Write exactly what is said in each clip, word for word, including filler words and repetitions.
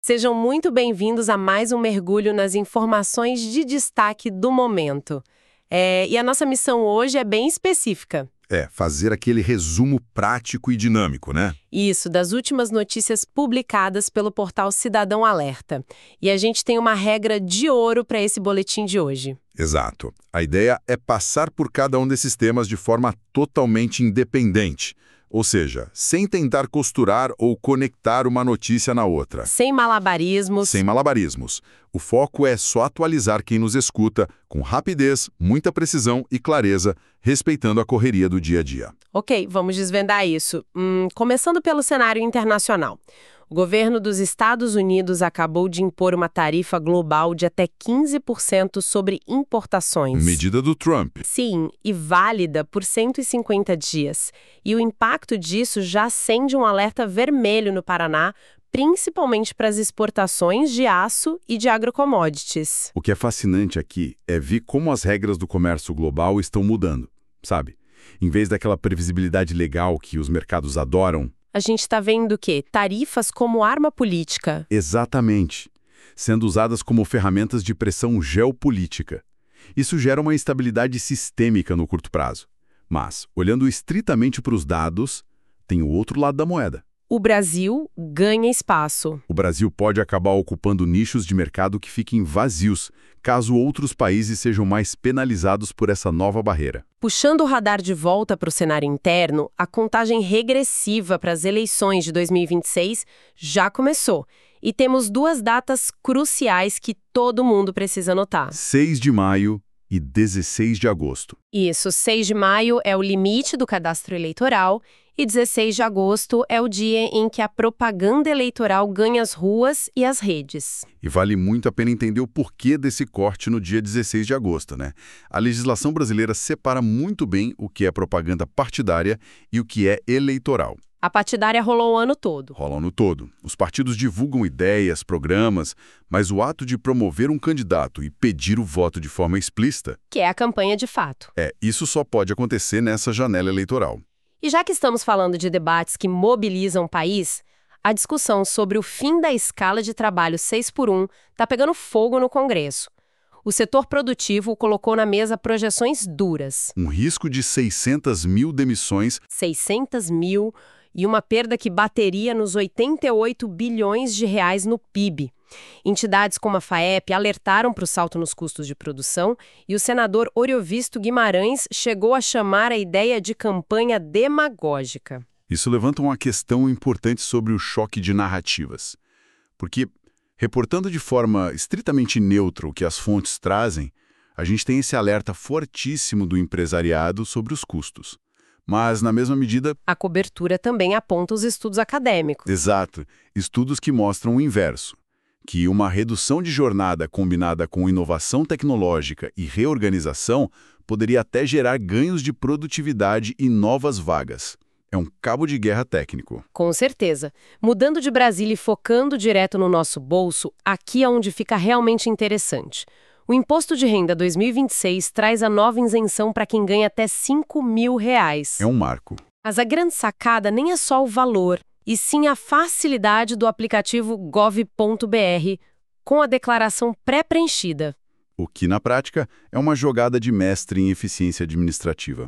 Sejam muito bem-vindos a mais um mergulho nas informações de destaque do momento. É, e a nossa missão hoje é bem específica. É, fazer aquele resumo prático e dinâmico, né? Isso, das últimas notícias publicadas pelo portal Cidadão Alerta. E a gente tem uma regra de ouro para esse boletim de hoje. Exato. A ideia é passar por cada um desses temas de forma totalmente independente. Ou seja, sem tentar costurar ou conectar uma notícia na outra. Sem malabarismos. Sem malabarismos. O foco é só atualizar quem nos escuta, com rapidez, muita precisão e clareza, respeitando a correria do dia a dia. Ok, vamos desvendar isso. Hum, começando pelo cenário internacional. O governo dos Estados Unidos acabou de impor uma tarifa global de até quinze por cento sobre importações. Medida do Trump. Sim, e válida por cento e cinquenta dias. E o impacto disso já acende um alerta vermelho no Paraná, principalmente para as exportações de aço e de agrocommodities. O que é fascinante aqui é ver como as regras do comércio global estão mudando, sabe? Em vez daquela previsibilidade legal que os mercados adoram, a gente está vendo o quê? Tarifas como arma política. Exatamente. Sendo usadas como ferramentas de pressão geopolítica. Isso gera uma instabilidade sistêmica no curto prazo. Mas, olhando estritamente para os dados, tem o outro lado da moeda. O Brasil ganha espaço. O Brasil pode acabar ocupando nichos de mercado que fiquem vazios, caso outros países sejam mais penalizados por essa nova barreira. Puxando o radar de volta para o cenário interno, a contagem regressiva para as eleições de dois mil e vinte e seis já começou. E temos duas datas cruciais que todo mundo precisa anotar. seis de maio e dezesseis de agosto. Isso, seis de maio é o limite do cadastro eleitoral e dezesseis de agosto é o dia em que a propaganda eleitoral ganha as ruas e as redes. E vale muito a pena entender o porquê desse corte no dia dezesseis de agosto, né? A legislação brasileira separa muito bem o que é propaganda partidária e o que é eleitoral. A partidária rolou o ano todo. Rola o ano todo. Os partidos divulgam ideias, programas, mas o ato de promover um candidato e pedir o voto de forma explícita... que é a campanha de fato. É, isso só pode acontecer nessa janela eleitoral. E já que estamos falando de debates que mobilizam o país, a discussão sobre o fim da escala de trabalho seis por um está pegando fogo no Congresso. O setor produtivo colocou na mesa projeções duras. Um risco de seiscentas mil demissões. seiscentas mil e uma perda que bateria nos oitenta e oito bilhões de reais no P I B. Entidades como a FAEP alertaram para o salto nos custos de produção e o senador Oriovisto Guimarães chegou a chamar a ideia de campanha demagógica. Isso levanta uma questão importante sobre o choque de narrativas. Porque, reportando de forma estritamente neutra o que as fontes trazem, a gente tem esse alerta fortíssimo do empresariado sobre os custos. Mas, na mesma medida... a cobertura também aponta os estudos acadêmicos. Exato. Estudos que mostram o inverso. Que uma redução de jornada combinada com inovação tecnológica e reorganização poderia até gerar ganhos de produtividade e novas vagas. É um cabo de guerra técnico. Com certeza. Mudando de Brasília e focando direto no nosso bolso, aqui é onde fica realmente interessante. O Imposto de Renda dois mil e vinte e seis traz a nova isenção para quem ganha até cinco mil reais. É um marco. Mas a grande sacada nem é só o valor, e sim a facilidade do aplicativo gov ponto br com a declaração pré-preenchida. O que, na prática, é uma jogada de mestre em eficiência administrativa.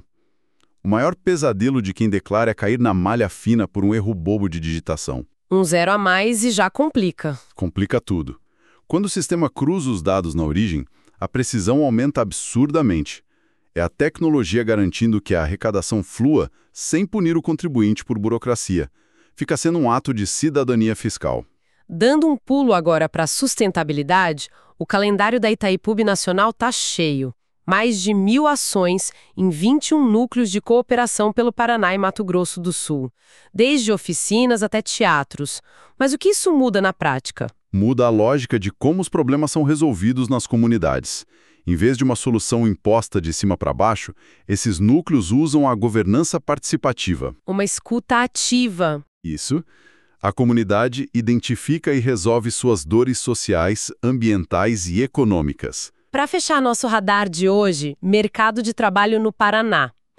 O maior pesadelo de quem declara é cair na malha fina por um erro bobo de digitação. Um zero a mais e já complica. Complica tudo. Quando o sistema cruza os dados na origem, a precisão aumenta absurdamente. É a tecnologia garantindo que a arrecadação flua sem punir o contribuinte por burocracia. Fica sendo um ato de cidadania fiscal. Dando um pulo agora para a sustentabilidade, o calendário da Itaipu Nacional está cheio. Mais de mil ações em vinte e um núcleos de cooperação pelo Paraná e Mato Grosso do Sul. Desde oficinas até teatros. Mas o que isso muda na prática? Muda a lógica de como os problemas são resolvidos nas comunidades. Em vez de uma solução imposta de cima para baixo, esses núcleos usam a governança participativa. Uma escuta ativa. Isso. A comunidade identifica e resolve suas dores sociais, ambientais e econômicas. Para fechar nosso radar de hoje, mercado de trabalho no Paraná.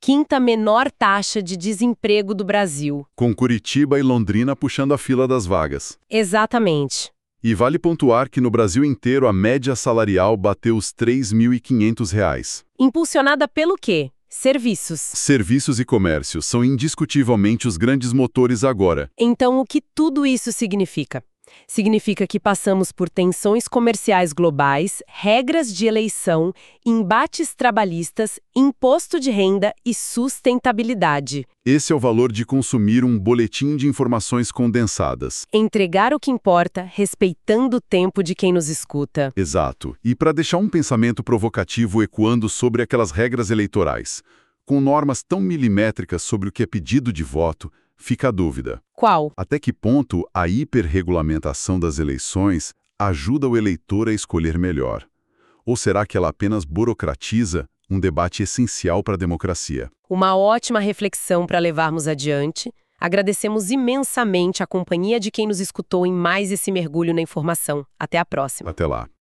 quinta menor taxa de desemprego do Brasil. Com Curitiba e Londrina puxando a fila das vagas. Exatamente. E vale pontuar que no Brasil inteiro a média salarial bateu os três mil e quinhentos reais. Impulsionada pelo quê? Serviços. Serviços e comércio são indiscutivelmente os grandes motores agora. Então, o que tudo isso significa? Significa que passamos por tensões comerciais globais, regras de eleição, embates trabalhistas, imposto de renda e sustentabilidade. Esse é o valor de consumir um boletim de informações condensadas. Entregar o que importa, respeitando o tempo de quem nos escuta. Exato. E para deixar um pensamento provocativo ecoando sobre aquelas regras eleitorais, com normas tão milimétricas sobre o que é pedido de voto, fica a dúvida. Qual? Até que ponto a hiperregulamentação das eleições ajuda o eleitor a escolher melhor? Ou será que ela apenas burocratiza um debate essencial para a democracia? Uma ótima reflexão para levarmos adiante. Agradecemos imensamente a companhia de quem nos escutou em mais esse mergulho na informação. Até a próxima. Até lá.